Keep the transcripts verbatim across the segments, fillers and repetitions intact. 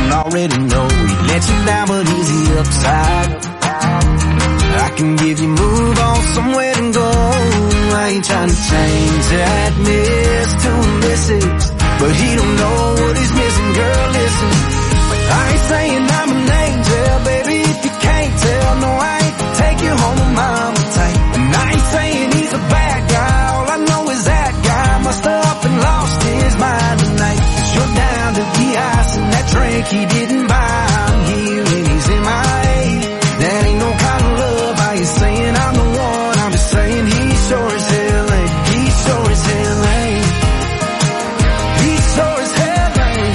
don't already know. He let you down, but he's the upside. I can give you move on somewhere to go. I ain't trying to change that miss to a missus, but he don't know what he's missing, girl, listen. I ain't saying I'm an angel, baby, if you can't tell. No, I ain't take you home with mama tight. And I ain't saying he's a bad guy, all I know is that guy must have up and lost his mind tonight. Cause you're down to the ice and that drink he didn't buy. I'm here and he's in my head. That ain't no kind of love, I ain't saying I'm the one, I'm just saying he sure as hell ain't. He sure as hell ain't. He sure as hell ain't.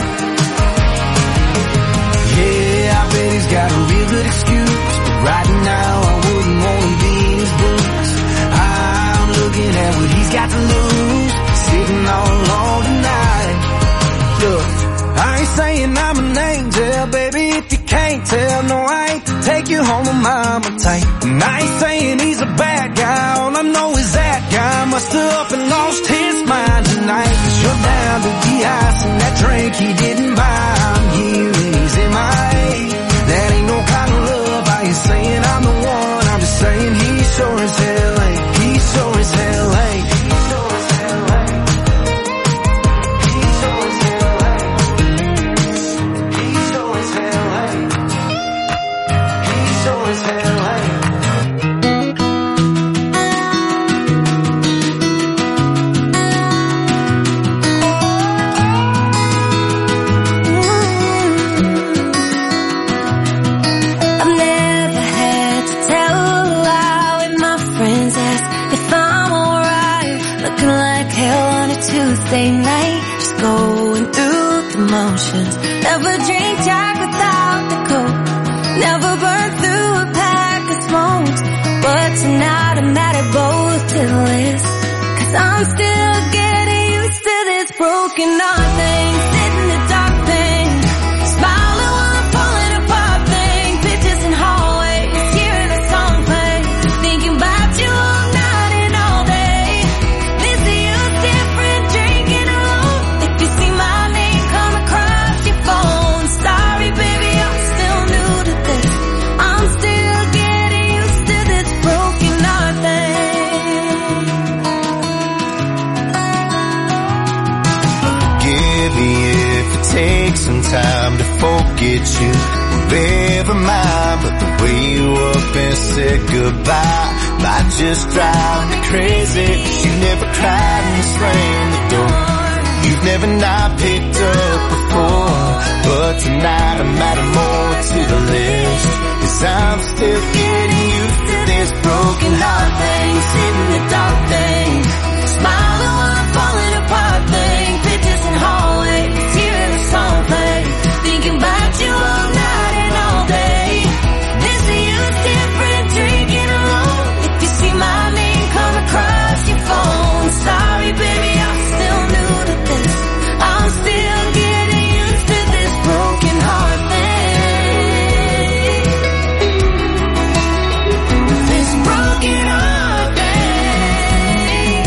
Yeah, I bet he's got a real good excuse, but right now I wouldn't want to be in his boots. I'm looking at what he's got to lose, sitting all alone tonight. Look, I ain't saying I'm an angel, baby, if you can't tell. No, I ain't take you home with mama tight. And I ain't saying he's a bad guy, all I know is that guy must have up and lost his mind tonight. Cause you're down to the ice and that drink he didn't buy. I'm here and he's in my head. That ain't no kind of love, I ain't saying I'm the one, I'm just saying he sure as hell ain't. He sure as hell ain't. He sure as hell ain't. He sure as hell ain't. He sure as hell ain't. He sure as hell ain't. Tuesday night, just going through the motions. Never drink Jack without the coke, never burn through a pack of smokes. But tonight I'm at it both to the list, cause I'm still getting used to this broken heart thing. Sit in the dark thing, smiling while I'm falling apart thing. Pictures in hallways, hearing a song play, thinking about you all night and all day. Missing you different, drinking alone. If you see my name come across your phone, sorry baby, I'm still new to this. I'm still getting used to this broken heart thing. Forgive me if it takes some time to forget you. Never mind, but the way you up and said goodbye might just drive me crazy. You never cried and slammed the door. You've never not picked up before, but tonight I'm adding more to the list, cause I'm still getting used to this broken heart thing. Sitting in the dark thing, smiling while I'm falling apart thing. Pictures in hallways, hearing a song play, thinking about you all night and all day. Missing you different, drinking alone. If you see my name come across your phone, sorry baby, I'm still new to this. I'm still getting used to this broken heart thing. This broken heart thing.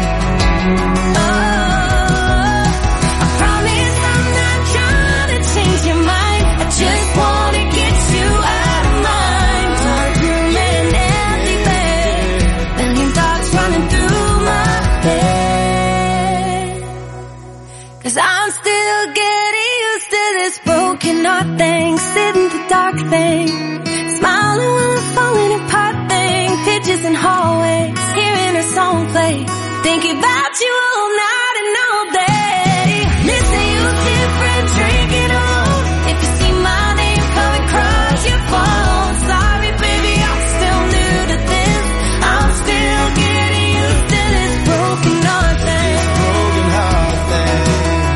Oh, I promise I'm not trying to change your mind, I just wanna get you out of mind. Dark room and empty bed, million thoughts running through my head. Cause I'm still getting used to this broken heart thing. Sit in the dark thing, smiling while I'm falling apart thing. Pictures in hallways, hearing a song play, thinking about you all night and all day. Missing you different, drinking alone. If you see my name come across your phone, sorry baby, I'm still new to this. I'm still getting used to this broken heart thing. Broken heart thing.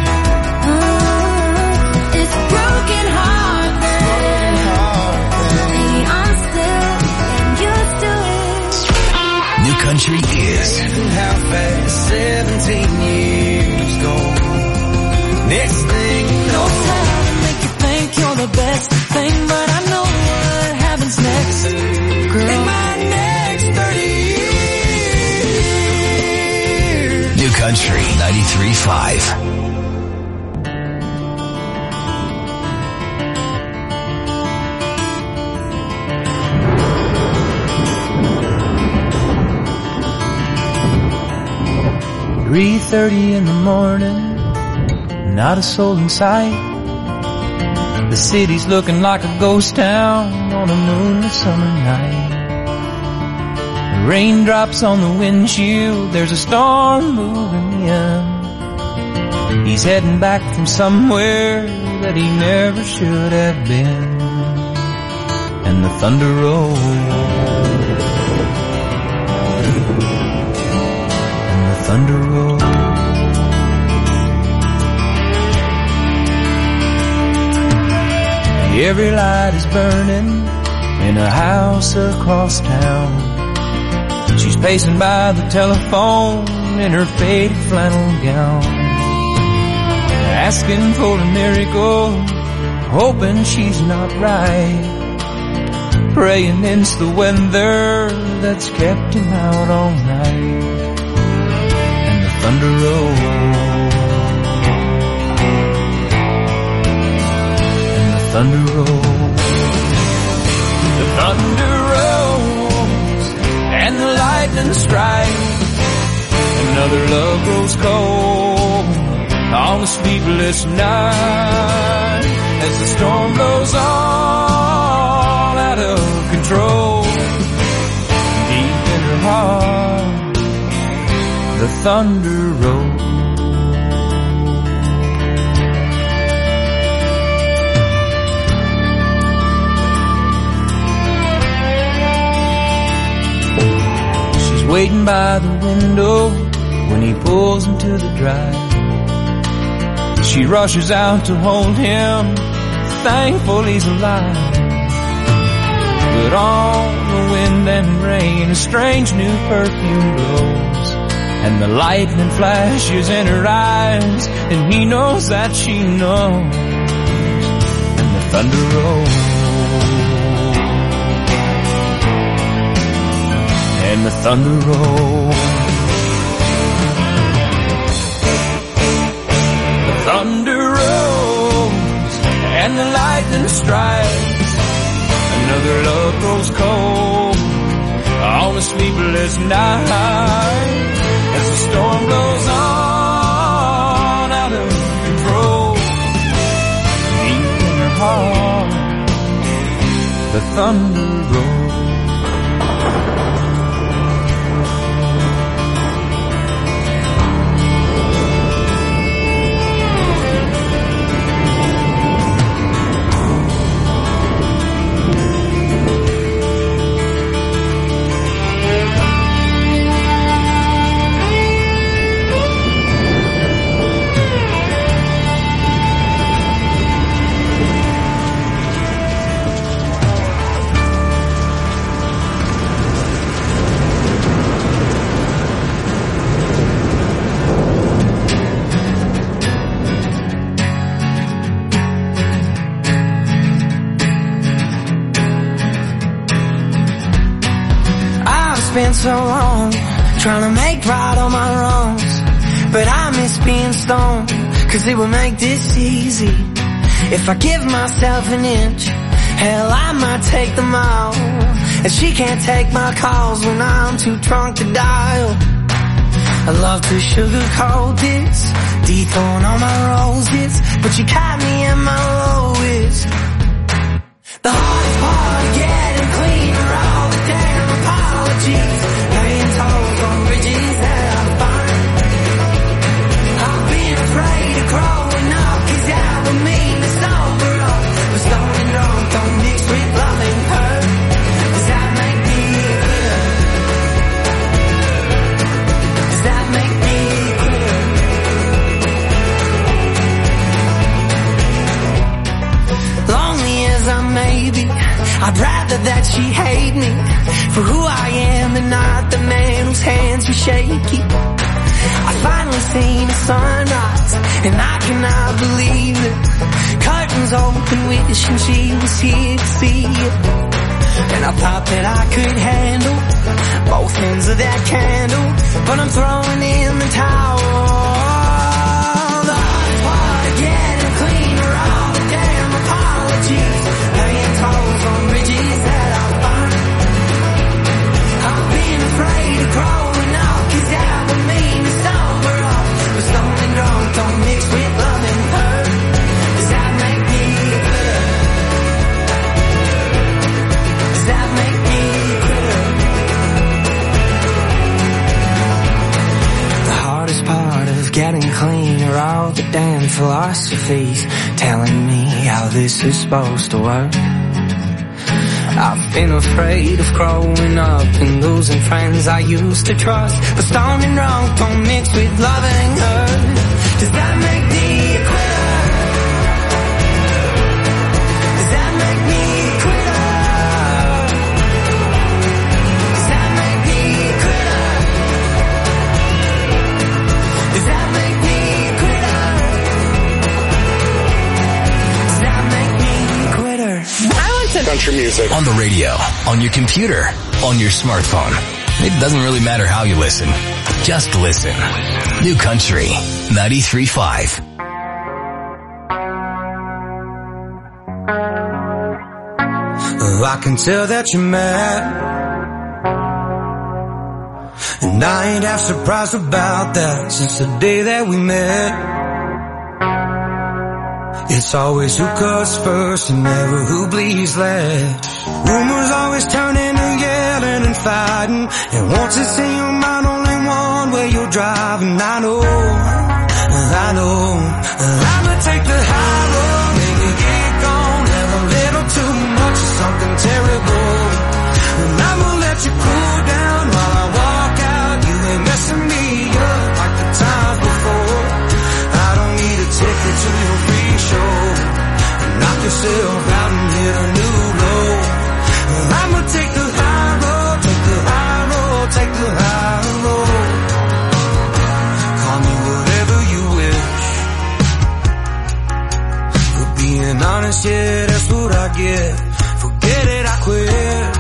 Oh, it's broken heart thing. See, I'm still getting used to it. New Country is How fast seventeen years go. Next thing you know, Trying to make you think you're the best thing, but I know what happens next. Girl, in my next thirty years. New Country ninety-three point five. three thirty in the morning, not a soul in sight. The city's looking like a ghost town on a moonlit summer night. The raindrops on the windshield, there's a storm moving in. He's heading back from somewhere that he never should have been. And the thunder rolls, and the thunder rolls. Every light is burning in a house across town. She's pacing by the telephone in her faded flannel gown, asking for a miracle, hoping she's not right, praying it's the weather that's kept him out all night. And the thunder rolls, thunder rolls, the thunder rolls, and the lightning strikes. Another love grows cold on a sleepless night, as the storm blows all out of control. Deep in her heart, the thunder rolls. Waiting by the window when he pulls into the drive. She rushes out to hold him, thankful he's alive. But on the wind and rain, a strange new perfume blows, and the lightning flashes in her eyes, and he knows that she knows. And the thunder rolls, and the thunder rolls, the thunder rolls, and the lightning strikes. Another love grows cold on a sleepless night, as the storm blows on out of control. Deep in her heart, the thunder rolls. Spent so long trying to make right all my wrongs, but I miss being stoned, cause it would make this easy. If I give myself an inch, hell I might take them all, and she can't take my calls when I'm too drunk to dial. I love to sugarcoat this, dethorn all my roses, but you caught me at my lowest. The hardest part of getting clean are all the damn apologies, laying tolls on bridges that I find. I've been afraid of growing up, cause that would mean to sober up, but stoned and drunk don't mix with loving her. Does that make me clear? Does that make me clear? Lonely as I may be, I'd rather that she hate me for who I am and not the man whose hands are shaky. I finally seen a sunrise, and I cannot believe it. Curtains open, wishing she was here to see it. And I thought that I could handle both ends of that candle, but I'm throwing in the towel. The hardest part of getting clean are all the damn apologies, laying tolls on bridges that I find. I've been afraid of growing up, cause that would mean to sober up, clean are all the damn philosophies telling me how this is supposed to work. I've been afraid of growing up and losing friends I used to trust, but stoned and drunk don't mix with loving hurt. Does that make me a quitter? Does that make me a quitter? Does that make me a quitter? Does that make me a quitter? Does that make me a quitter? I want to country music on the radio, on your computer, on your smartphone. It doesn't really matter how you listen. Just listen. New Country ninety-three point five. Oh, I can tell that you're mad, and I ain't half surprised about that since the day that we met. It's always who cuts first and never who bleeds last. Rumors always turn into yelling and fighting, and once it's in your mind only one way you're driving. I know, I know, I'ma take the high road, maybe get gone, have a little too much of something terrible, and I'ma let you cool down while I walk out. You ain't messing me up like the times before. I don't need a ticket to your free show. Knock yourself out and hit a new low. I'ma take the high road, take the high road, take the high road. Call me whatever you wish. For being honest, yeah, that's what I get. Forget it, I quit.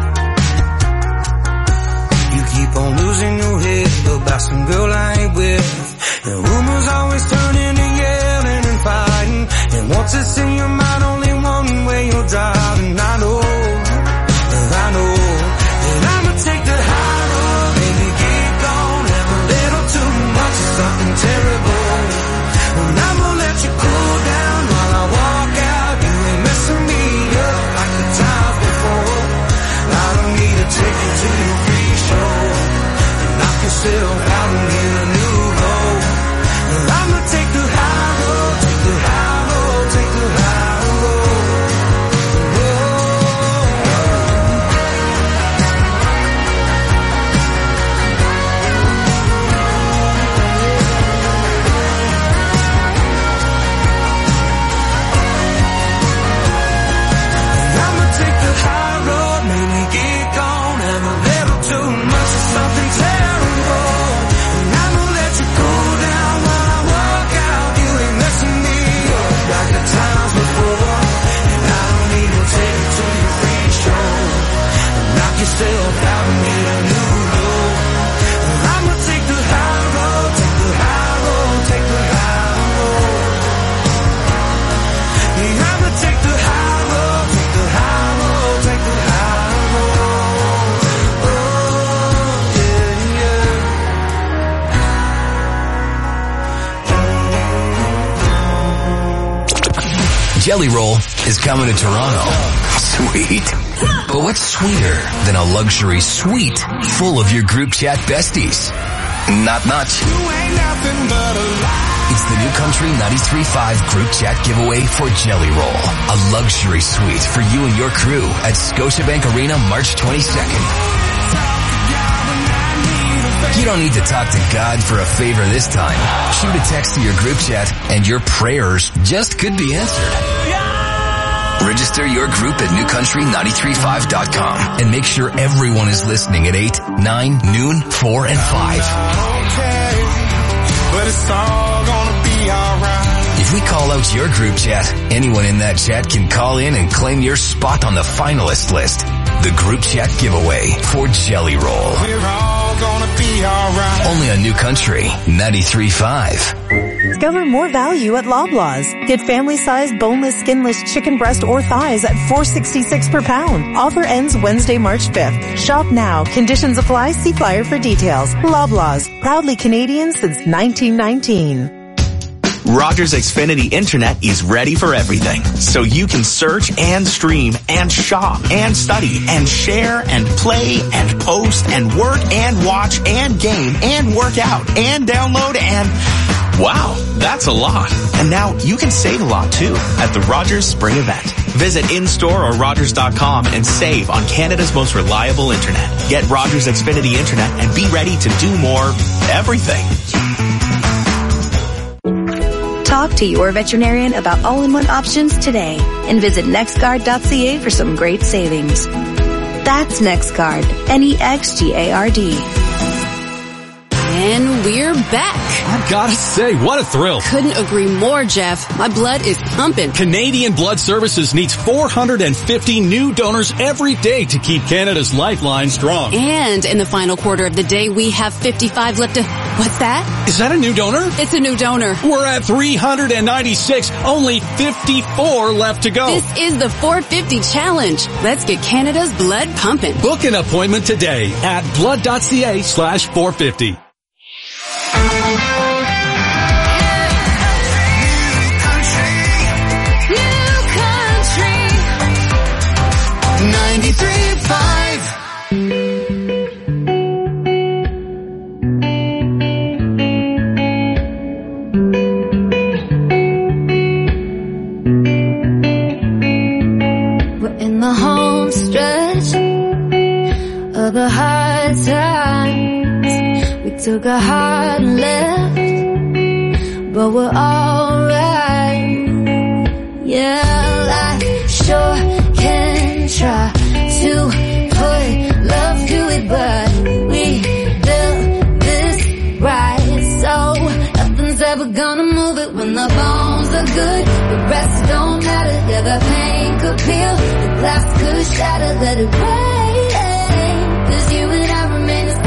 You keep on losing your head about some girl I ain't with, and rumors always turn into yelling and fighting, and once it's in your mind only one way you're driving. I know, I know, and I'ma take the high road, baby, get gone, have a little too much of something terrible, and I'ma let you cool down while I walk out. You ain't messing me up like the times before. I don't need a ticket to your free show. Knock yourself out and get a new low. I'ma take the high road, take the high road, take the high road. I'ma take the high road, maybe get gone, have a little too much of something terrible, and I'ma let you cool down while I walk out. You ain't messing me up like the times before, and I don't need no ticket to your free show. Knock yourself out and get a new low. I'ma take the high road, take the high road, take the high road. Yeah, I'ma take the high road, take the high road, take the high road. Oh, yeah, yeah. Jelly Roll is coming to Toronto. Sweet. But what's sweeter than a luxury suite full of your group chat besties? Not much. It's the New Country ninety-three point five group chat giveaway for Jelly Roll. A luxury suite for you and your crew at Scotiabank Arena March twenty-second. You don't need to talk to God for a favor this time. Shoot a text to your group chat and your prayers just could be answered. Register your group at new country nine three five dot com and make sure everyone is listening at eight, nine, noon, four, and five. Okay, but it's all gonna be alright. If we call out your group chat, anyone in that chat can call in and claim your spot on the finalist list. The group chat giveaway for Jelly Roll. We're all gonna be alright. Only on New Country ninety-three point five. Discover more value at Loblaws. Get family-sized boneless, skinless chicken breast or thighs at four dollars and sixty-six cents per pound. Offer ends Wednesday, March fifth. Shop now. Conditions apply. See flyer for details. Loblaws. Proudly Canadian since nineteen nineteen. Rogers Xfinity Internet is ready for everything, so you can search and stream and shop and study and share and play and post and work and watch and game and work out and download and Wow, that's a lot. And now you can save a lot too at the Rogers Spring Event. Visit in-store or Rogers dot com and save on Canada's most reliable internet. Get Rogers Xfinity Internet and be ready to do more everything. Talk to your veterinarian about all-in-one options today and visit nextguard dot c a for some great savings. That's NextGuard, N E X G A R D. And we're back. I've gotta say, what a thrill. Couldn't agree more, Jeff. My blood is pumping. Canadian Blood Services needs four hundred fifty new donors every day to keep Canada's lifeline strong. And in the final quarter of the day, we have fifty-five left to... What's that? Is that a new donor? It's a new donor. We're at three hundred ninety-six, only fifty-four left to go. This is the four fifty challenge. Let's get Canada's blood pumping. Book an appointment today at blood dot c a slash four fifty. ninety-three point five We're in the home stretch of the hard times. We took a hard left, but we're alright. Yeah, life sure can try to put love to it, but we built this right, so nothing's ever gonna move it. When the bones are good, the rest don't matter. Yeah, the pain could peel, the glass could shatter. Let it rain, 'cause you and I remain the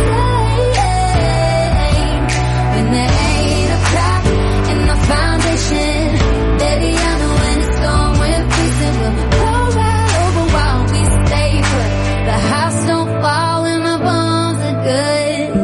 same. When there ain't a crack in the foundation, baby, I know when it's gone, we're facing. We'll go right over while we stay put. The house don't fall and the bones are good.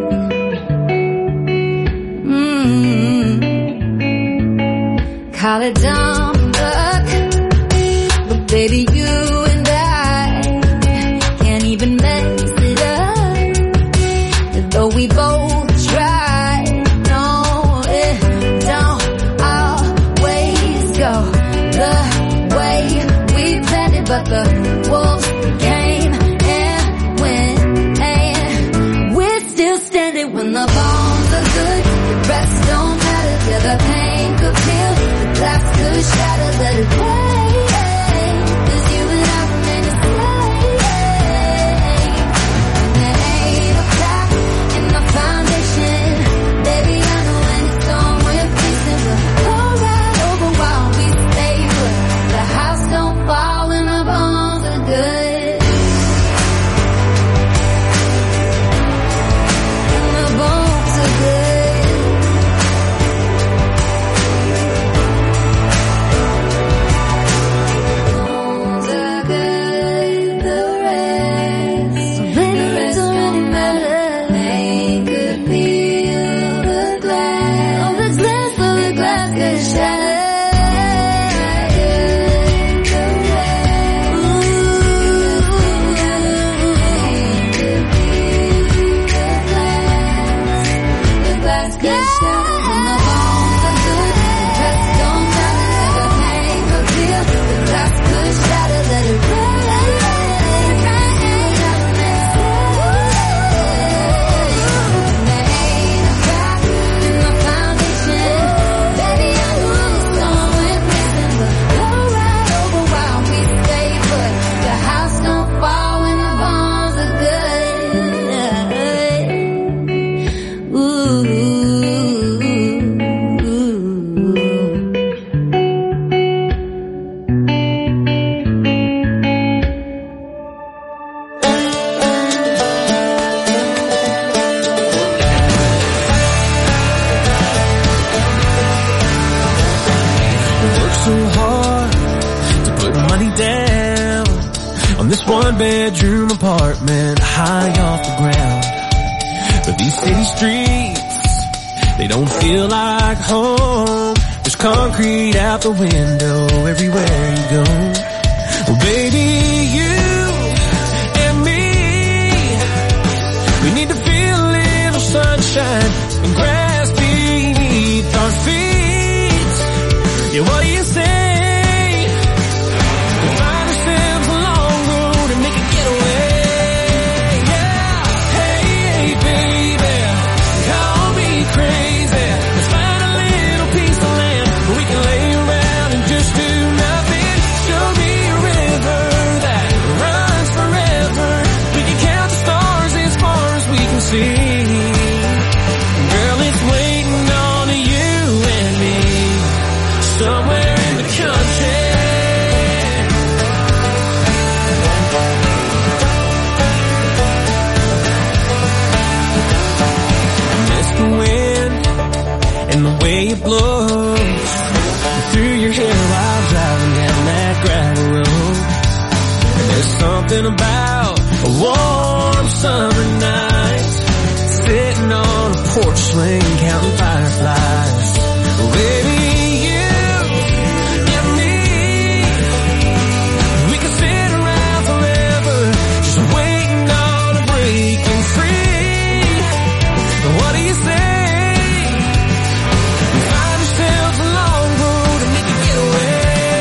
Mm-hmm. Call it dumb luck, but baby, you and I can't even mess it up. Though we both try, no, it don't always go the way we planned it, but the wolves came and went, and we're still standing. When the bones are good, the rest don't matter. Yeah, the pain could peel, the glass could shatter. Let it rain, 'cause you and I remain the same. There ain't a crack in the foundation, baby, I know when it's gone, we're facing. We'll go right over while we stay put. The house don't fall and the bones are good. And the bones are good. Bones are good, the rest, so the rest don't matter. They could peel the glass, oh, the glass, oh, the glass could shatter. Bedroom apartment high off the ground, but these city streets, they don't feel like home. There's concrete out the window everywhere you go. Well, baby, you and me, we need to feel a little sunshine and grass beneath our something about a warm summer night, sitting on a porch swing counting fireflies. Well, baby, you and me, we can sit around forever, just waiting on a breaking free. What do you say? We find ourselves a long road and need to get away.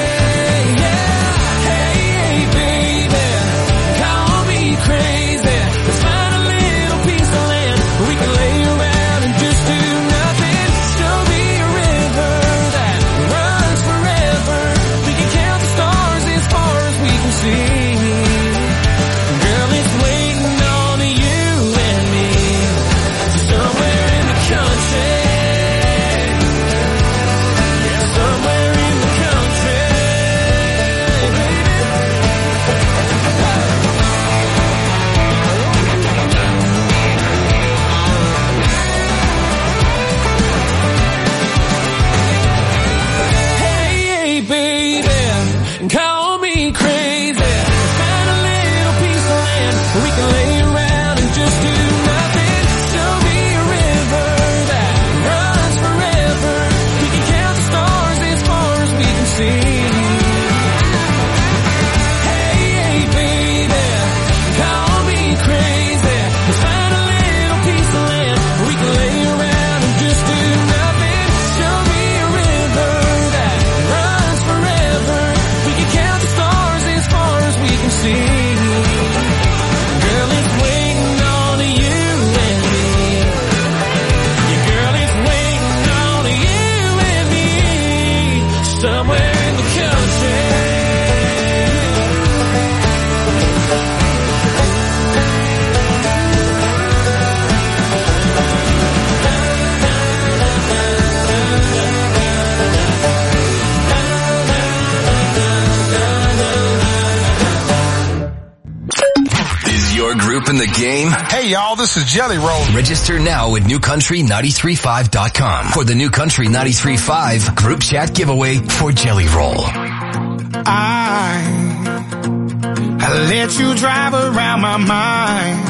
In the game? Hey y'all, this is Jelly Roll. Register now at new country nine three five dot com for the New Country ninety-three point five group chat giveaway for Jelly Roll. I, I let you drive around my mind.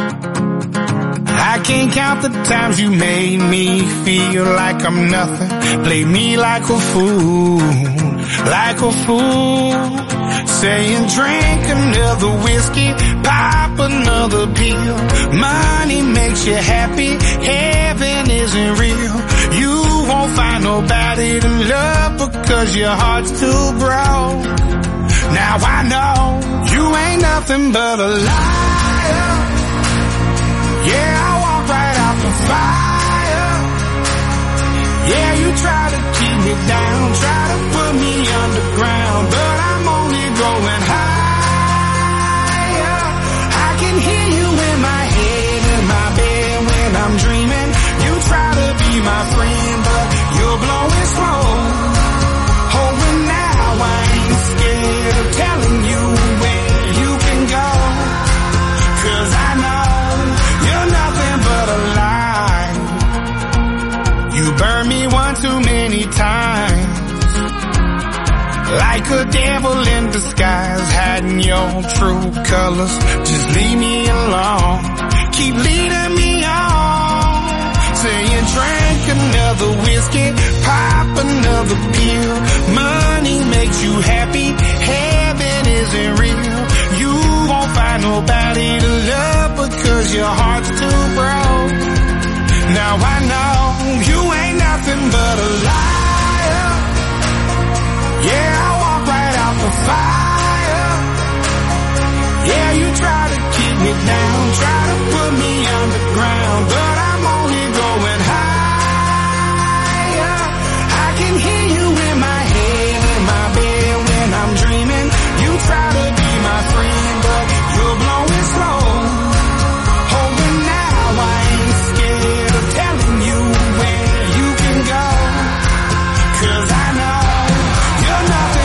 I can't count the times you made me feel like I'm nothing. Played me like a fool, like a fool. Saying drink another whiskey, pop another pill. Money makes you happy, heaven isn't real. You won't find nobody to love because your heart's too broke. Now I know you ain't nothing but a liar. Yeah, I walk right out the fire. Yeah, you try to keep me down, try to put me underground, but I'm only going higher. I can hear you in my head, in my bed when I'm dreaming. You try to be my friend, but you're blowing smoke. Oh, and now I ain't scared of telling you where you can go, 'cause I know you're nothing but a lie. You burned me one too many times, like a devil in disguise, hiding your true colors. Just leave me alone, keep leading me on. Saying drink another whiskey, pop another pill. Money makes you happy, heaven isn't real. You won't find nobody to love because your heart's too broke. Now I know you ain't nothing but a liar. Yeah, I walk right out the fire. Yeah, you try to keep me down, try to put me underground, but I'm only going higher. I can hear you in my head, in my bed when I'm dreaming. You try to be my friend, but you're blowing slow. Oh, and now I ain't scared of telling you where you can go, 'cause I know you're nothing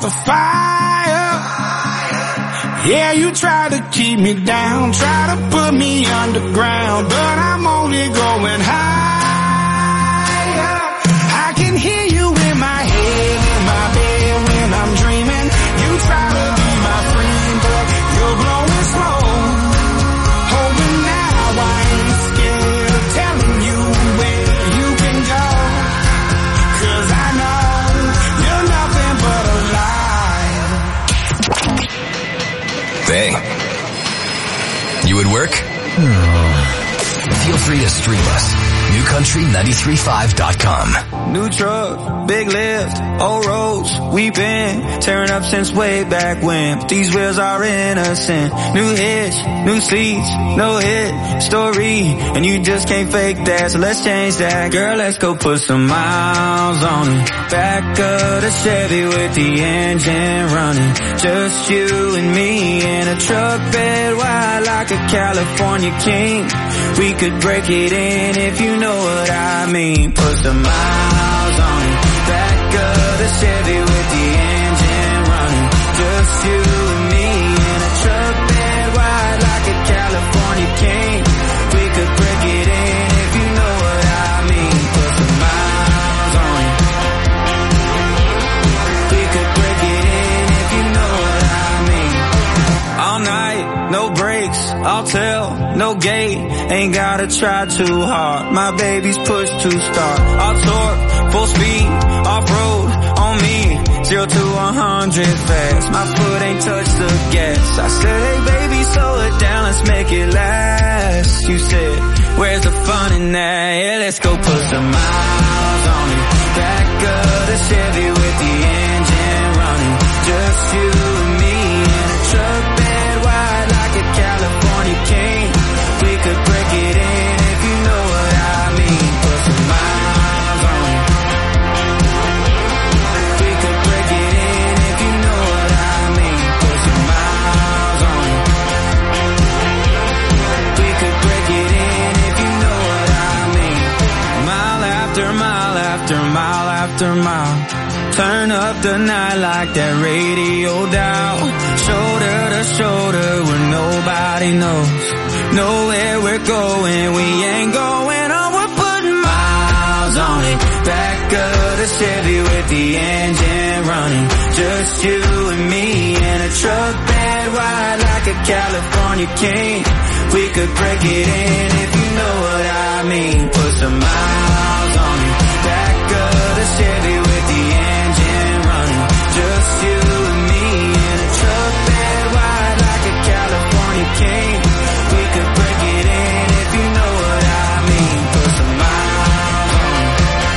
the fire. Yeah, you try to keep me down, try to put me underground, but I'm only going higher. I can hear you in my head, in my bed when I'm dreaming. You try to be my friend, but you're blowing smoke. Oh, but now I ain't scared of telling you where you can go, 'cause I know you're nothing but a lie. Hey, you at work? Feel free to stream us. new country nine three five dot com. New truck, big lift, old roads, we've been tearing up since way back when. These wheels are innocent. New hitch, new seats, no hit story, and you just can't fake that, so let's change that. Girl, let's go put some miles on it. Back of the Chevy with the engine running. Just you and me in a truck bed wide like a California king. We could break it in if you know what I mean. Put some miles on it. Back of the Chevy with the engine running. Just you and me in a truck bed wide like a California king. We could break it in if you know what I mean. Put some miles on it. We could break it in if you know what I mean. All night, no breaks, I'll tell, no gate. Ain't gotta try too hard, my baby's push to start. I'll torque, full speed, off-road, on me. Zero to a hundred fast, my foot ain't touched the gas. I said, hey baby, slow it down, let's make it last. You said, where's the fun in that? Yeah, let's go put some miles on it. Back of the Chevy with the engine running. Just you and me in a truck bed wide like a California king. We could break it in if you know what I mean. Put some miles on it. We could break it in if you know what I mean. Put some miles on it. We could break it in if you know what I mean. Mile after mile after mile after mile. Turn up the night like that radio dial. Shoulder to shoulder where nobody knows. Nowhere we're going, we ain't going on, we're putting miles on it. Back of the Chevy with the engine running. Just you and me in a truck bed wide like a California king. We could break it in if you know what I mean. Put some miles on it. Back of the Chevy with the engine running. Just you and me in a truck bed wide like a California king. We could break it in if you know what I mean. Put some miles on it.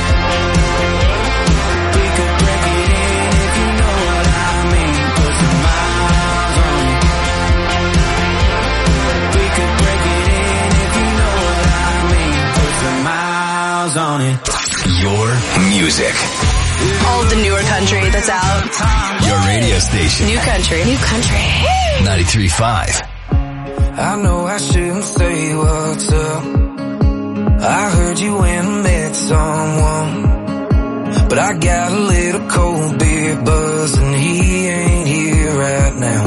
We could break it in if you know what I mean. Put some miles on it. We could break it in if you know what I mean. Put some miles on it. Your music. All the newer country that's out. Your radio station. New country. New country. ninety-three point five. I know I shouldn't say what's up. I heard you went and met someone, but I got a little cold beer buzz and he ain't here right now.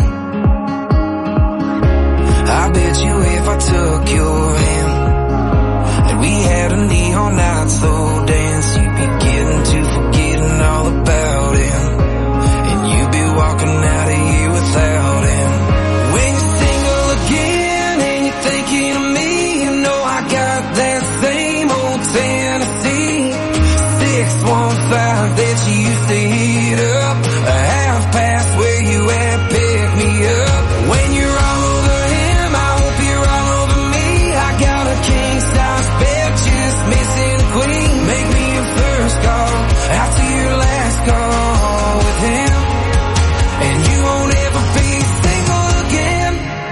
I bet you if I took your hand and we had a neon night slow dance, you'd be getting to forgetting all about him, and you'd be walking out of here without him. When you're single again and you're thinking of me, you know I got that same old Tennessee six one five that you used to heat up. A half past where you at, pick me up. When you're all over him, I hope you're all over me. I got a king size bed, just missing a queen. Make me your first call after your last call with him, and you won't ever be single again.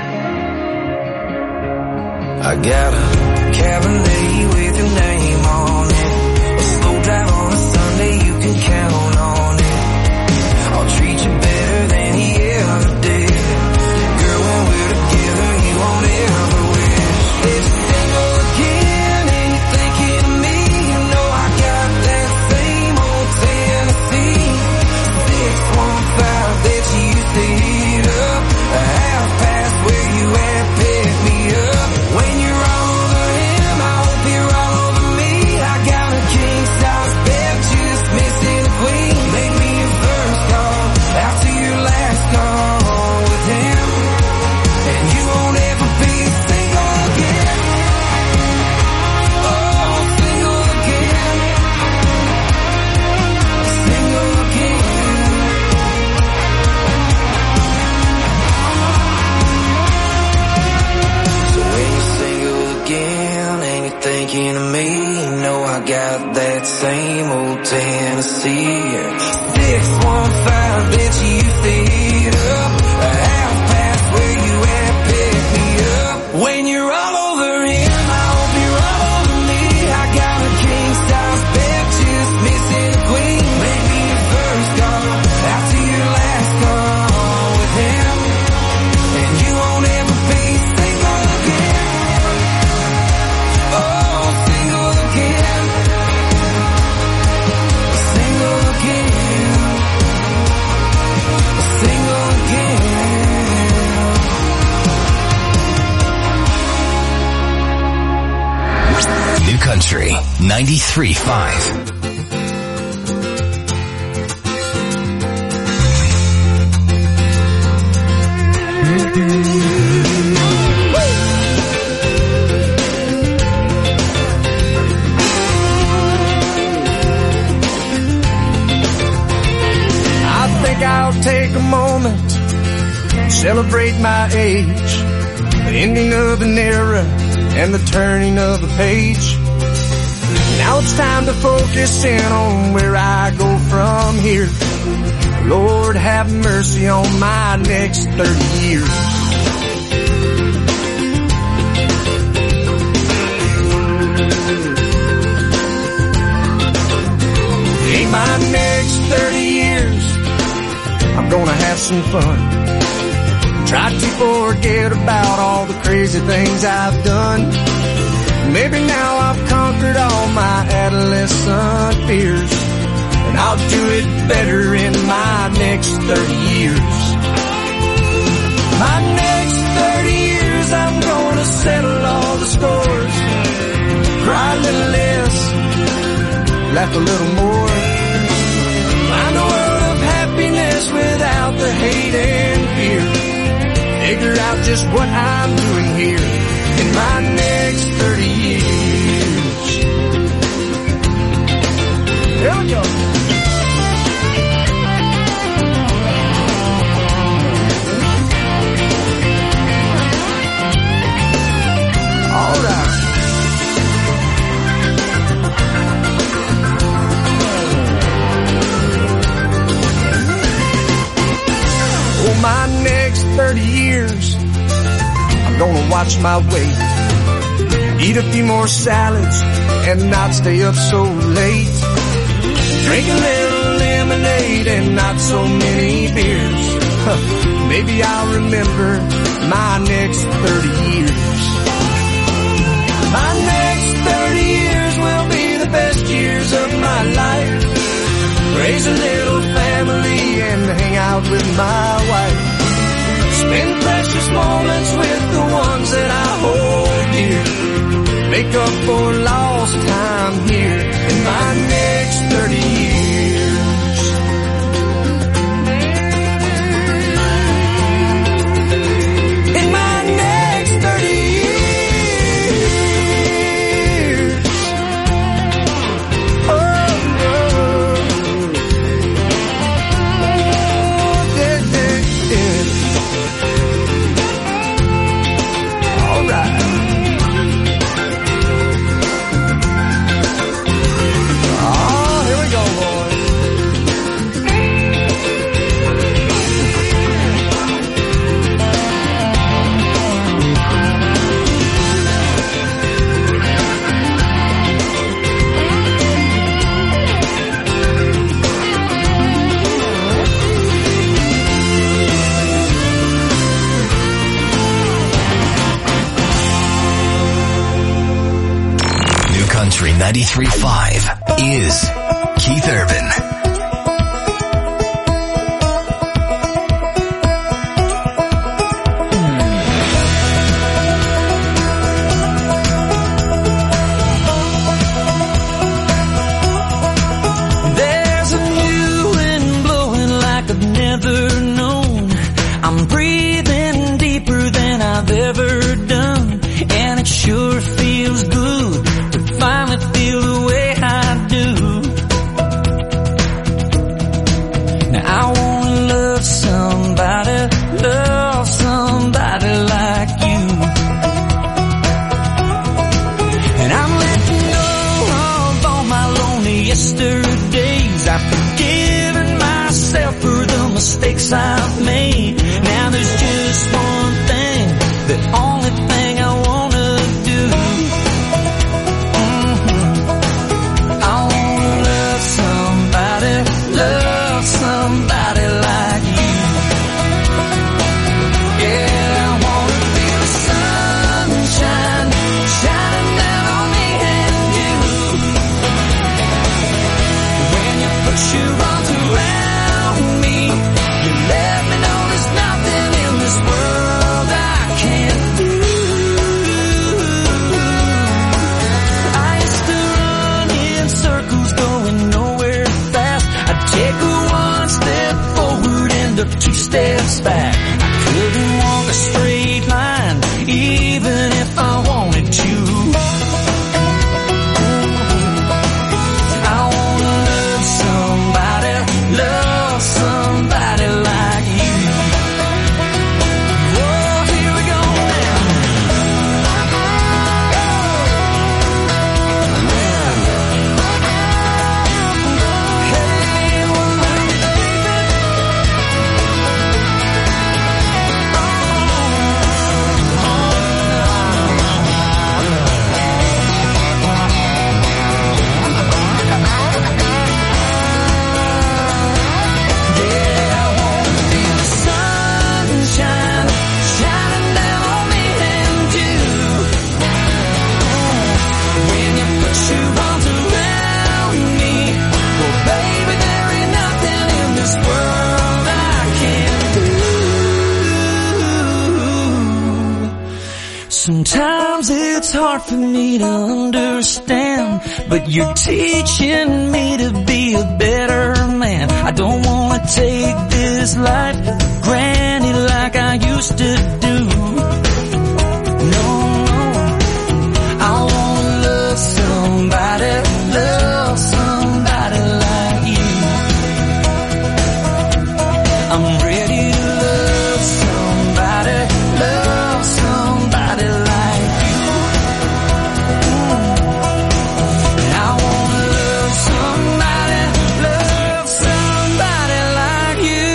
I got a Cabernet with your name on it. A slow drive on a Sunday, you can count on it. I'll treat you better than he ever did. Girl, when we're together, you won't ever wish. If you're single again and you're thinking of me, you know I got that same old Tennessee six one five Country ninety-three point five. I'll take a moment to celebrate my age, the ending of an era and the turning of a page. Now it's time to focus in on where I go from here. Lord, have mercy on my next thirty years. In my next thirty years, I'm gonna have some fun. Try to forget about all the crazy things I've done. Maybe now I've conquered all my adolescent fears, and I'll do it better in my next thirty years. My next thirty years, I'm gonna settle all the scores. Cry a little less, laugh a little more. Find a world of happiness without the hate and fear. Figure out just what I'm doing here in my next thirty years. Here we go. All right. Oh, my next thirty years, I'm gonna watch my weight, eat a few more salads and not stay up so late, drink a little lemonade and not so many beers. Huh, maybe I'll remember my next thirty years. My next thirty years will be the best years of my life. Raise a little family and hang out with my wife. Spend precious moments with the ones that I hold dear. Make up for lost time here in my next thirty years. In my next thirty years. Oh, oh. Yeah, yeah, yeah. All right. Oh, here we go, boys. New Country ninety-three point five is Keith Urban. There's a new wind blowing like I've never known. I'm breathing deeper than I've ever done, and it sure feels good to finally feel the way I do. Now I wanna love somebody, love somebody like you. And I'm letting go of all my lonely yesterdays. I've forgiven myself for the mistakes I've made. Now there's just one thing, the only thing I wanna do. Mm-hmm. I wanna love somebody, love somebody Sometimes it's hard for me to understand, but you're teaching me to be a better man. I don't wanna take this life for granted like I used to do. No, no, I wanna love somebody, love somebody like you. I'm ready to love somebody, love somebody like you. And I wanna love somebody, love somebody like you.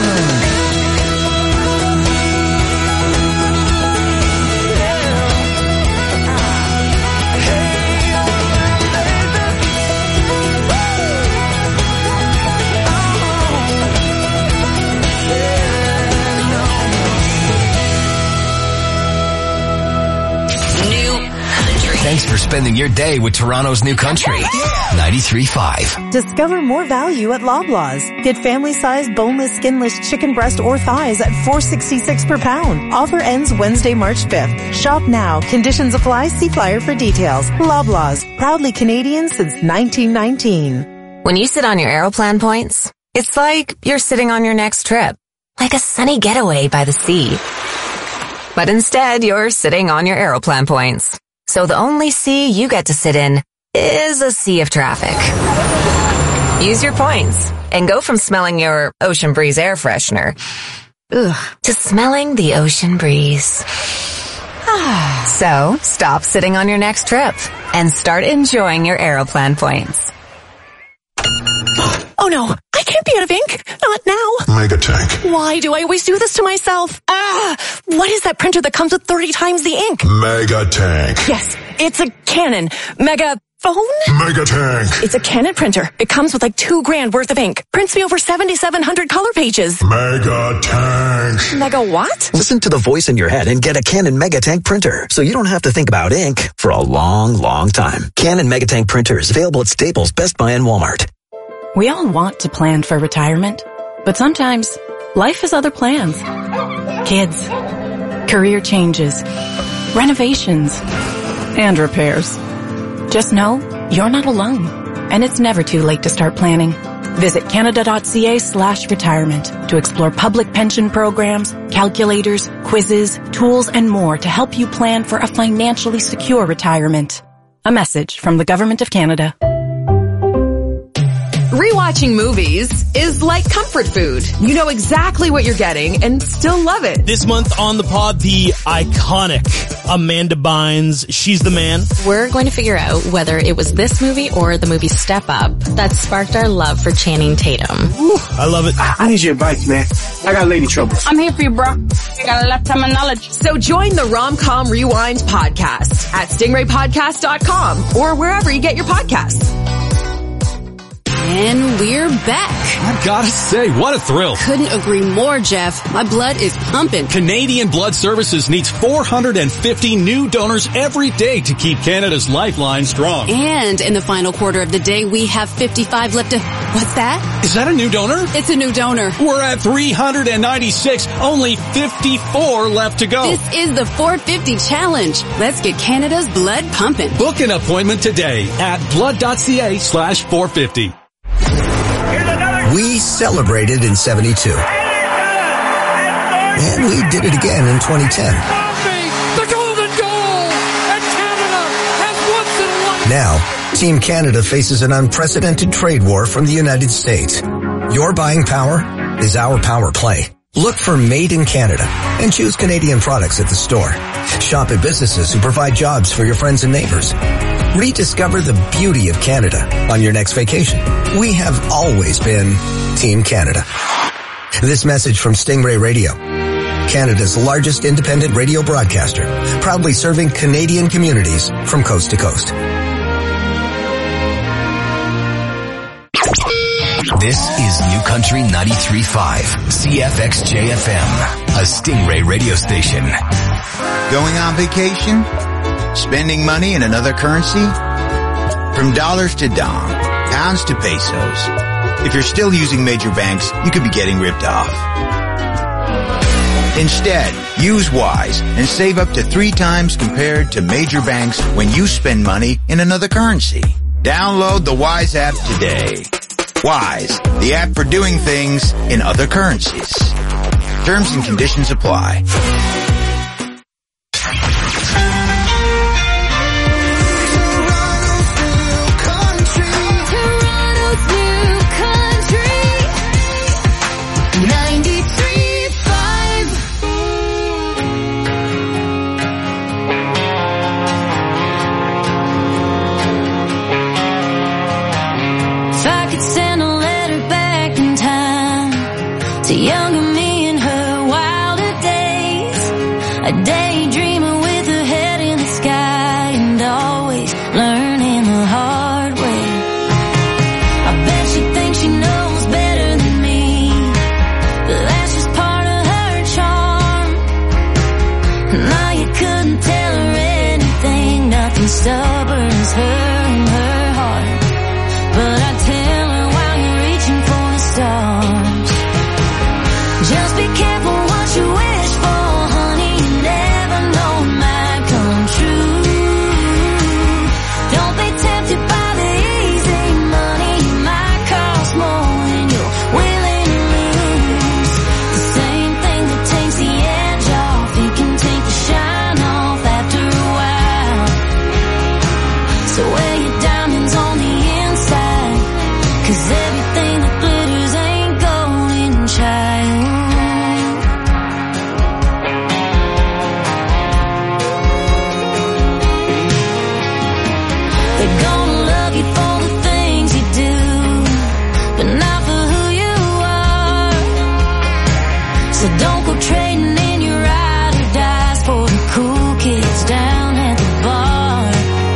Thanks for spending your day with Toronto's New Country. ninety-three point five. Discover more value at Loblaws. Get family-sized boneless, skinless chicken breast or thighs at four dollars and sixty-six cents per pound. Offer ends Wednesday, March fifth. Shop now. Conditions apply. See flyer for details. Loblaws. Proudly Canadian since nineteen nineteen. When you sit on your Aeroplan points, it's like you're sitting on your next trip. Like a sunny getaway by the sea. But instead, you're sitting on your Aeroplan points. So the only sea you get to sit in is a sea of traffic. Use your points and go from smelling your Ocean Breeze air freshener ugh, to smelling the ocean breeze. So stop sitting on your next trip and start enjoying your Aeroplan points. Oh no, I can't be out of ink. Not now. Megatank. Why do I always do this to myself? Ah, what is that printer that comes with thirty times the ink? Megatank. Yes, it's a Canon Mega phone? Megatank. It's a Canon printer. It comes with like two grand worth of ink. Prints me over seventy-seven hundred color pages. Megatank. Mega what? Listen to the voice in your head and get a Canon Megatank printer so you don't have to think about ink for a long, long time. Canon Megatank printers available at Staples, Best Buy, and Walmart. We all want to plan for retirement, but sometimes life has other plans. Kids, career changes, renovations, and repairs. Just know you're not alone, and it's never too late to start planning. Visit canada.ca slash retirement to explore public pension programs, calculators, quizzes, tools, and more to help you plan for a financially secure retirement. A message from the Government of Canada. Rewatching movies is like comfort food. You know exactly what you're getting and still love it. This month on the pod, the iconic Amanda Bynes, She's the Man. We're going to figure out whether it was this movie or the movie Step Up that sparked our love for Channing Tatum. Ooh, I love it. I need your advice, man. I got lady trouble. I'm here for you, bro. I got a lifetime of knowledge. So join the Rom-Com Rewind podcast at stingray podcast dot com or wherever you get your podcasts. And we're back. I gotta say, what a thrill. Couldn't agree more, Jeff. My blood is pumping. Canadian Blood Services needs four hundred fifty new donors every day to keep Canada's lifeline strong. And in the final quarter of the day, we have fifty-five left to... What's that? Is that a new donor? It's a new donor. We're at three hundred ninety-six, only fifty-four left to go. This is the four fifty challenge. Let's get Canada's blood pumping. Book an appointment today at blood.ca slash 450. We celebrated in seventy-two. And we did it again in twenty ten. The golden goal! And Canada has once in a lifetime. Now, Team Canada faces an unprecedented trade war from the United States. Your buying power is our power play. Look for Made in Canada and choose Canadian products at the store. Shop at businesses who provide jobs for your friends and neighbors. Rediscover the beauty of Canada on your next vacation. We have always been Team Canada. This message from Stingray Radio, Canada's largest independent radio broadcaster, proudly serving Canadian communities from coast to coast. This is New Country ninety-three point five, C F X J F M, a Stingray radio station. Going on vacation? Spending money in another currency? From dollars to dong, pounds to pesos. If you're still using major banks, you could be getting ripped off. Instead, use Wise and save up to three times compared to major banks when you spend money in another currency. Download the Wise app today. Wise, the app for doing things in other currencies. Terms and conditions apply. Stubborn as her in her heart, but I tell her while you're reaching for the stars, just be careful what you wish for, honey, you never know it might come true. Don't be tempted by the easy money, it might cost more than you're willing to lose. The same thing that takes the edge off, it can take the shine off after a while. So wear your diamonds on the inside, 'cause everything that glitters ain't golden, child. They're gonna love you for the things you do, but not for who you are. So don't go trading in your ride or dies for the cool kids down at the bar.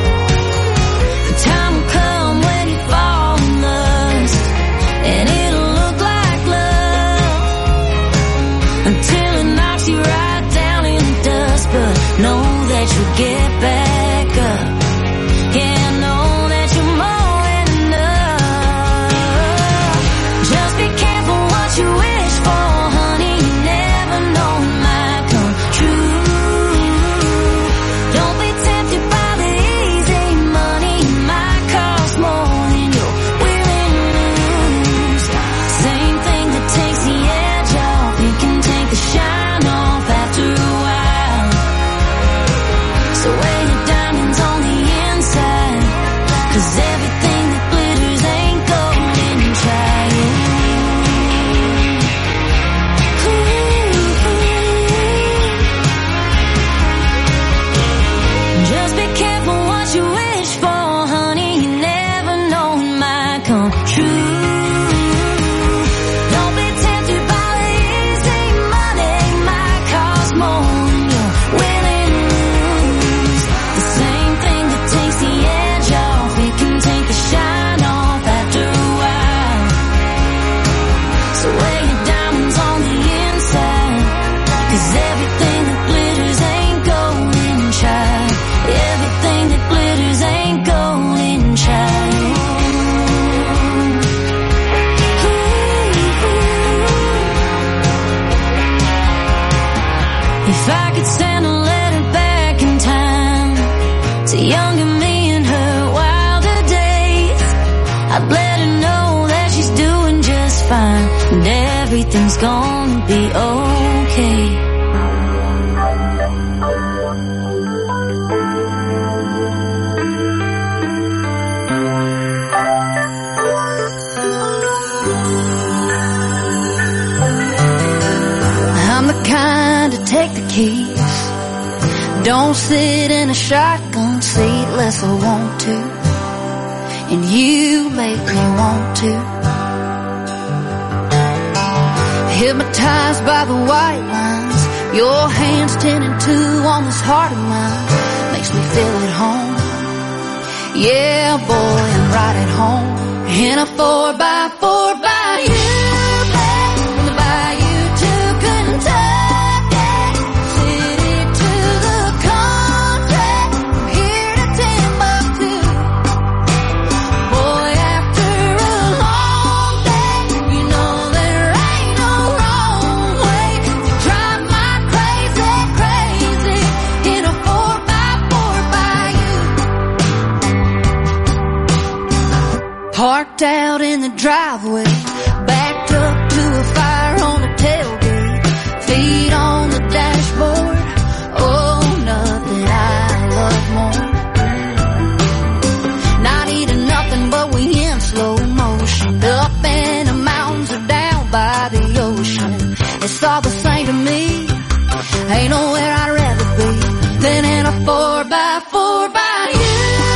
Time will come when you fall in lust, and it'll look like love until it knocks you right down in the dust. But know that you'll get back up. Yeah, know that you're more than enough. Just be careful what you wish for, honey, you never know it might come true. Don't be tempted by the easy money, it might cost more than you're willing to lose. Same thing that takes the edge off, it can take the shine off after a while. So wear your diamonds on the inside, 'cause everything that glitters ain't golden, child. Just be careful what you wish for, honey, you never know it might come true. Don't be tempted by the easy money, it might cost more than you're willing to lose. The same thing that takes the edge off, it can take the shine off after a while. So wear your diamonds on the inside, 'cause everything that glitters ain't golden, child. Everything that glitters ain't golden, child. If I could send a letter back in time to younger me in her wilder days, I'd let her know that she's doing just fine and everything's gonna be okay. I'm the kind to take the keys, don't sit in a shotgun seat unless I want to, and you make me want to. Hypnotized by the white lines, your hands ten and two on this heart of mine, makes me feel at home. Yeah, boy, I'm right at home in a four by four by you. My parked out in the driveway, backed up to a fire on the tailgate, feet on the dashboard. Oh, nothing I love more. Not eating nothing, but we in slow motion, up in the mountains or down by the ocean. It's all the same to me. Ain't nowhere I'd rather be than in a four by four by you.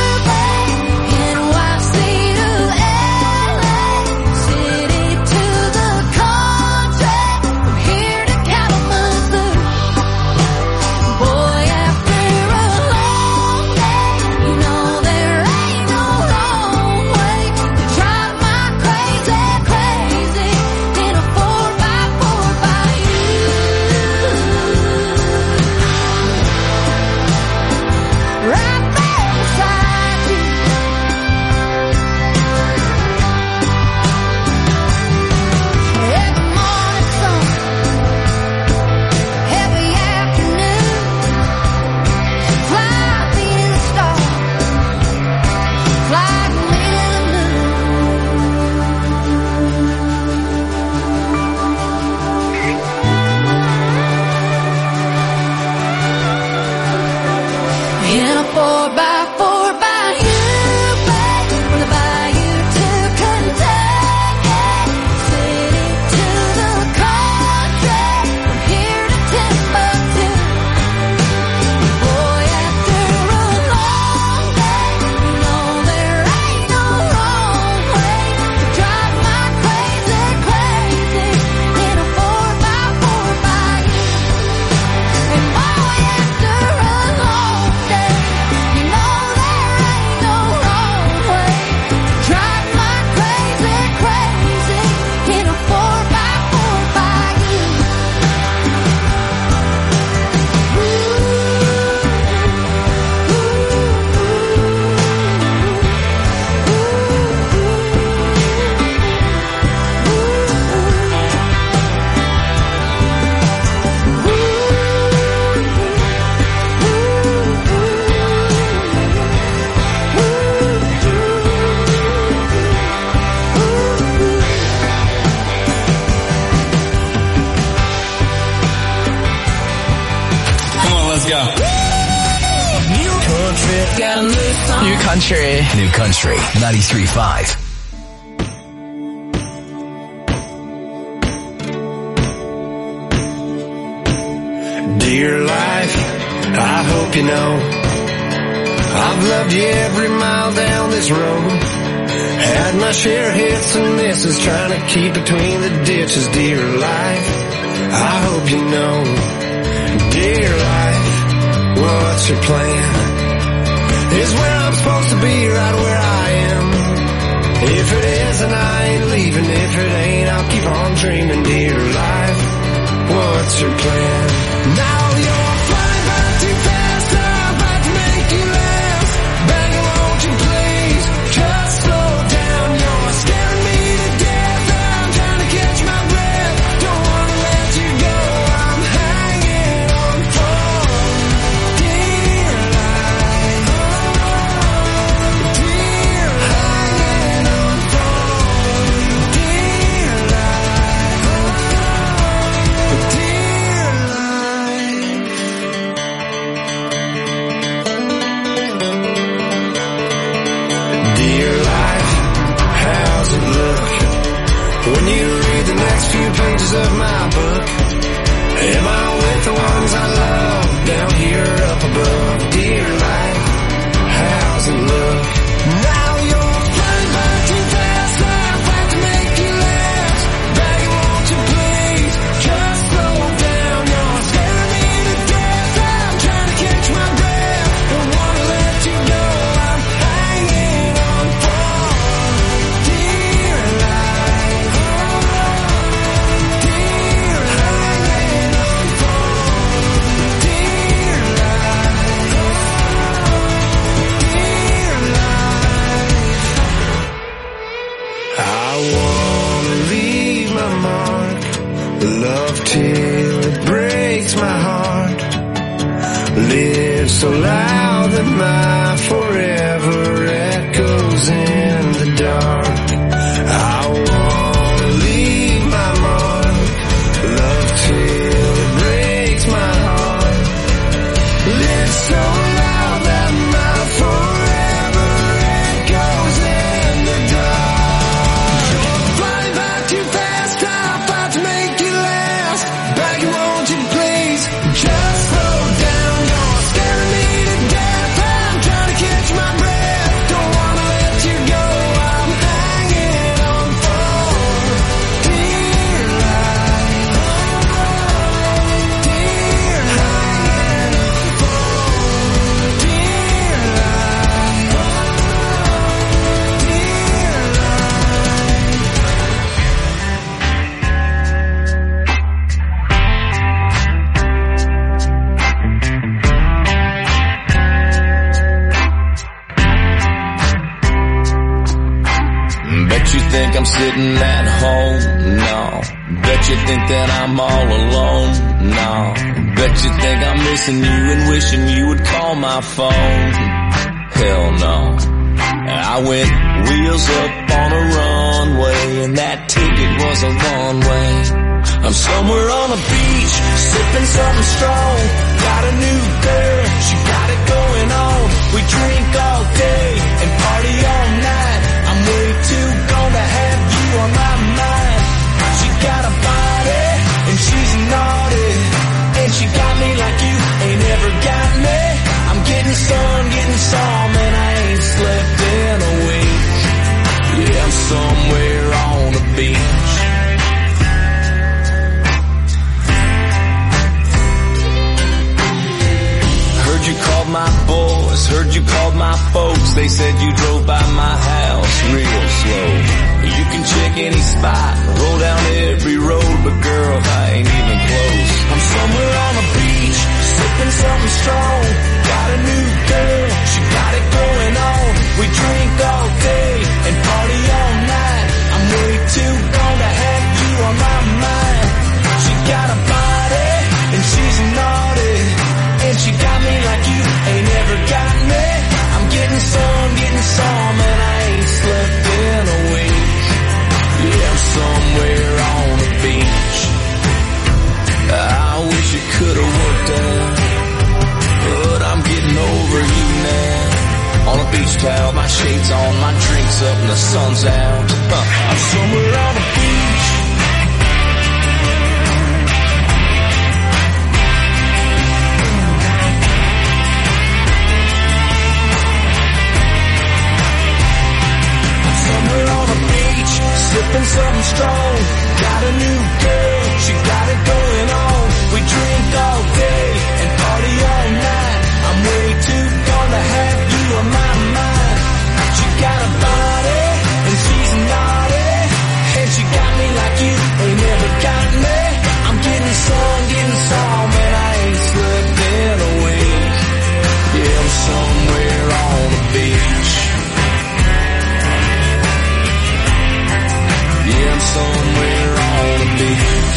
New Country. New Country ninety-three point five. Dear life, I hope you know I've loved you every mile down this road. Had my share of hits and misses, trying to keep between the ditches. Dear life, I hope you know. Dear life, what's your plan? Is where I'm supposed to be, right where I am. If it is, then I ain't leaving. If it ain't, I'll keep on dreaming. Dear life, what's your plan? Now you're flying by too fast, I'm about to make you laugh. Baby, won't you please just slow down? You're scaring me to death, I'm trying to catch my breath. Don't wanna let you go, I'm hanging on for dear life. Dear hanging on for dear life. Dear life. Dear life, how's it look when you read the next few pages of my book? Am I with the ones I love down here up above? Dear life, how's it look? Now you're flying by too fast, I'm about to make you last. Baby, won't you please just slow down? You're scaring me to death, I'm trying to catch my breath. Don't wanna let you go, I'm hanging on for dear life. Dear hanging on for dear life. Dear life. I wanna leave my mark, love till it breaks my heart. Live so loud that my forever echoes in the dark. I'm sitting at home, no. Bet you think that I'm all alone, no. Bet you think I'm missing you and wishing you would call my phone. Hell no. I went wheels up on a runway, and that ticket was a one way. I'm somewhere on a beach, sipping something strong. Got a new girl, she got it going on. We drink all day and party all night. I'm way too gone to have you on my mind. She got a body and she's naughty, and she got me like you ain't ever got me. I'm getting sun, getting some, and I ain't slept in a week. Yeah, I'm somewhere on the beach. Heard you called my boys, heard you called my folks. They said you drove by my house real slow. You can check any spot, roll down every road, but girl, I ain't even close. I'm somewhere on the beach, sipping something strong. Got a new girl, she got it going on. We drink all day and party all night. I'm way too gone to have you on my mind. She got a body and she's naughty, and she got me like you ain't ever got me. I'm getting some, getting some, and I ain't slept in a week. Yeah, I'm somewhere on the beach. I wish it could've worked out, but I'm getting over you now. On a beach towel, my shades on, my drinks up, and the sun's out. Huh. I'm somewhere on the beach. Somewhere on the beach, sipping something strong. Got a new girl, she got it going on. We drink all day and party all night. I'm way too gone to have you on my mind. She got a body and she's naughty, and she got me like you ain't never got me. I'm getting some, getting some, and I ain't slept in a week. Yeah, I'm somewhere on the beach. Yeah, I'm somewhere on the beach.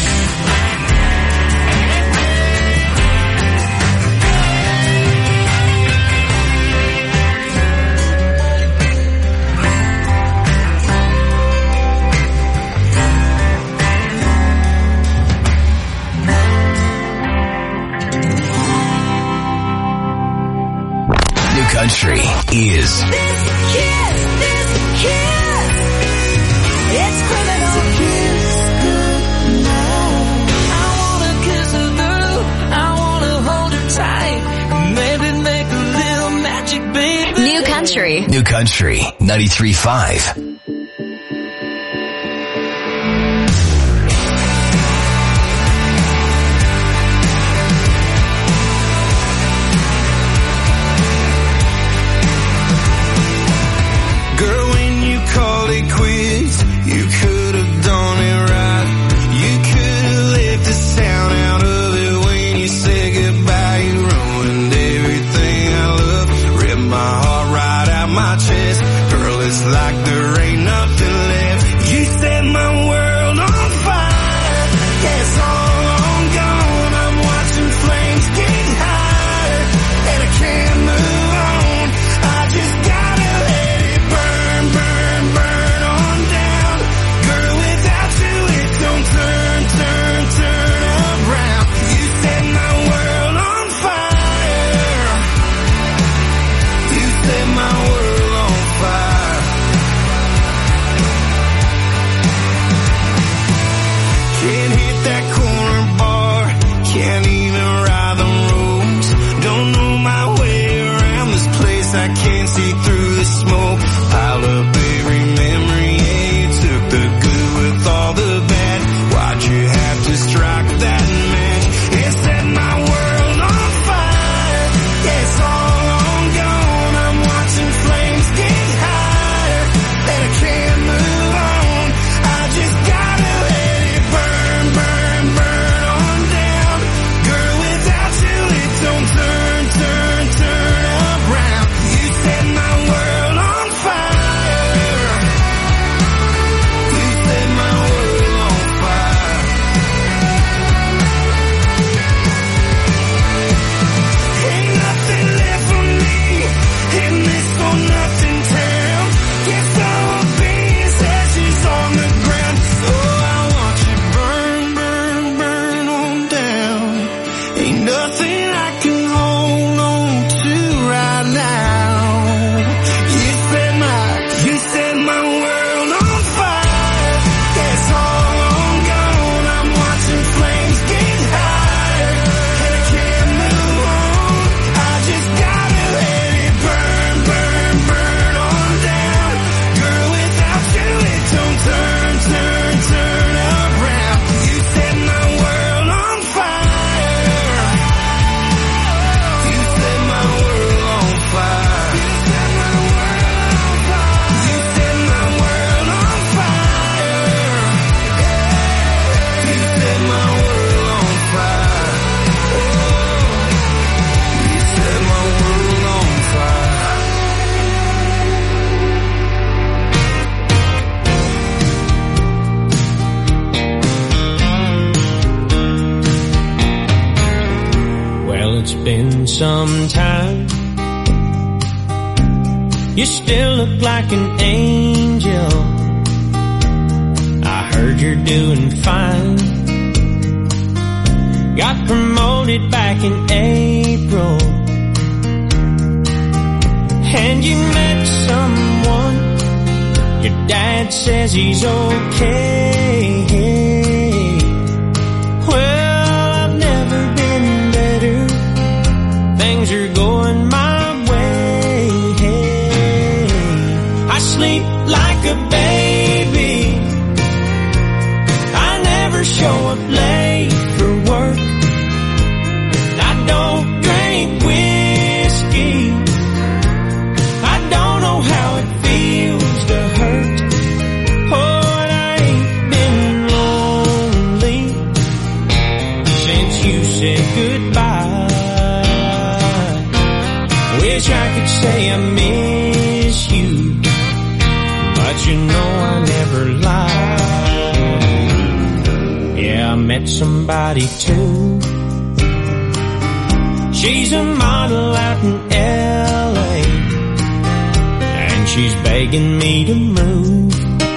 New Country is This kiss, this kiss, it's criminal kiss goodnight. I wanna kiss her girl, I wanna hold her tight, maybe make a little magic, baby. New Country. New Country ninety-three point five. Girl, when you called it quits, you could have done it right. You could have left the sound out of it when you said goodbye. You ruined everything I love, ripped my heart right out my chest. Girl, it's like there ain't nothing left. You set my world on fire. Yeah, it's all on gone. I'm watching flames get higher, and I can't move on. I just gotta let it burn, burn, burn on down. Girl, without you it don't turn, turn, turn around. You set my world on fire. You set my world on fire. it's been some time. You still look like an angel. I heard you're doing fine. Got promoted back in April. And you met someone. Your dad says he's okay. Well, I've never been better. Things are going my way. I sleep like a baby. I never show up late for work. I don't drink whiskey. I don't know how it feels to hurt. Oh, and I ain't been lonely since you said goodbye. Wish I could say I miss you, but you know I never lie. Yeah, I met somebody too. She's a model out in L A, and she's begging me to move.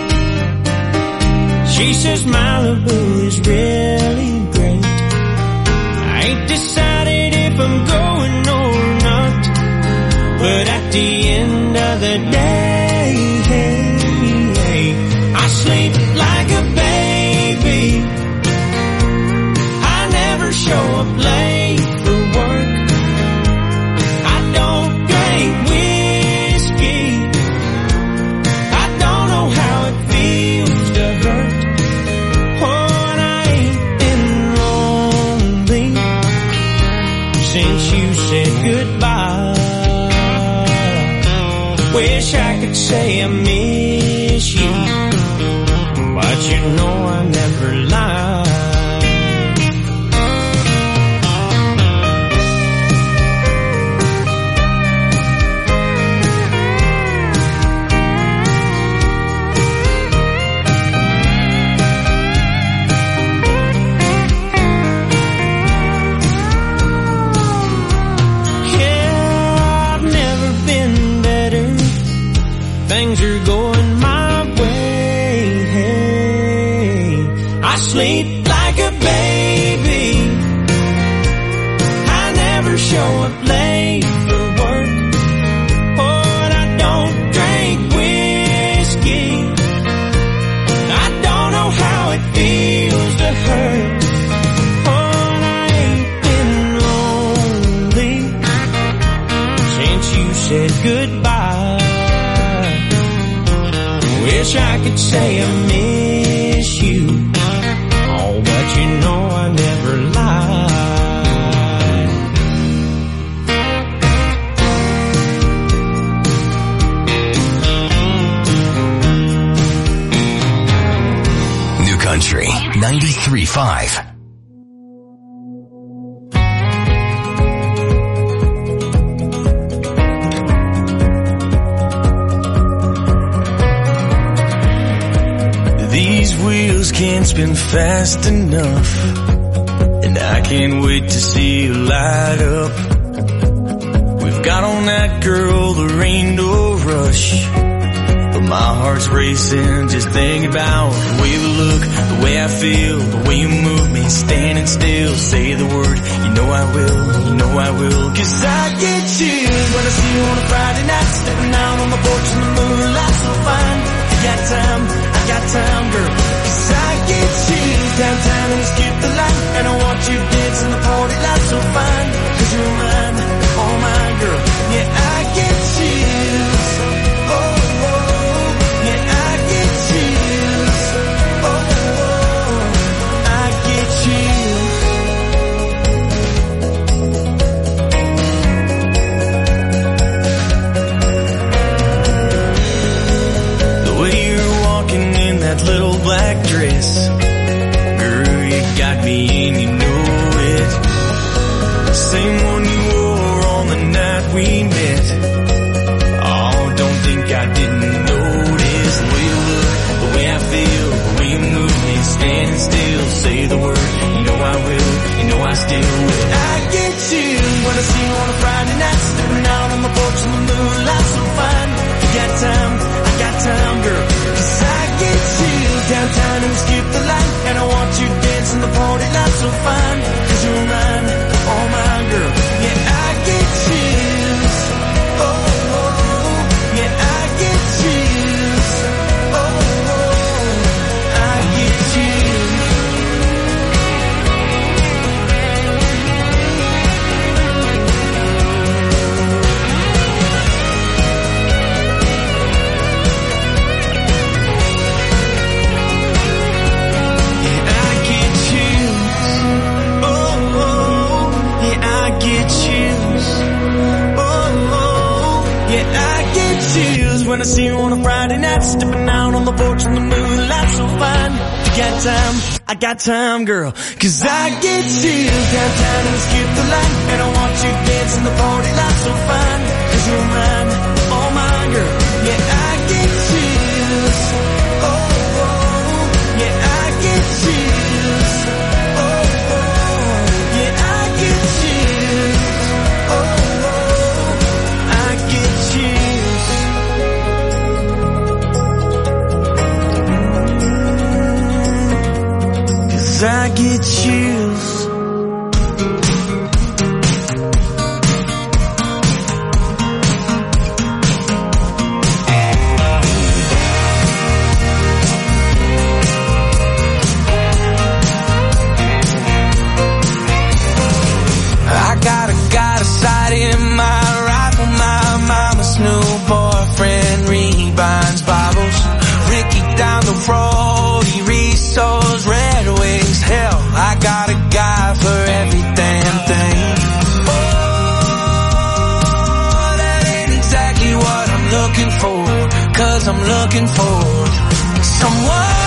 She says Malibu is really great. I ain't decided if I'm going or not, but at the end of the day, I sleep like a baby. I never show up late for work. I don't drink whiskey. I don't know how it feels to hurt. Oh, and I ain't been lonely since you said goodbye. Wish I could say I miss you, but you know I never lie. Things are going my way. I sleep like a baby. I never show up late for work. Oh, and I don't drink whiskey. I don't know how it feels to hurt. Oh, and I ain't been lonely since you said goodbye. Wish I could say I miss you, oh, but you know I never lie. New Country ninety-three point five. Wheels can't spin fast enough, and I can't wait to see you light up. We've got on that girl, there ain't no rush, but my heart's racing just thinking about the way we look, the way I feel, the way you move me, standing still. Say the word, you know I will, you know I will. Cause I get chills when I see you on a Friday night, stepping out on the porch in the moonlight, so fine. I got time, I got time, girl. Cause I get chills downtown and we skip the light, and I watch you dance in the party light, so fine. Cause you're mine, all mine, girl. Yeah, I get chills. Oh, oh, yeah, I get chills. Oh, oh, I get chills. The way you're walking in that little black dress, girl, you got me and you know it. Same one you wore on the night we met. Oh, don't think I didn't notice the way you look, the way I feel, the way you move me, standing still. Say the word, you know I will, you know I still will. I get chills when when I see you on a Friday night, stepping out on the porch in the moonlight, so fine. If you got time, I got time, girl, 'cause I get chills downtown and skip the line, and I want you dancing the party light, so fine, 'cause you're mine, oh my girl, yeah, I get chills, oh, oh, yeah, I get chills, oh, oh, yeah, I get chills, oh, oh, I get chills. I get chills. I got a, got a sight in my rifle, my mama's new boyfriend rebinds Bibles. Ricky down the road, he reads those Red Wings. Hell, I got a guy for every damn thing. Oh, that ain't exactly what I'm looking for, 'cause I'm looking for someone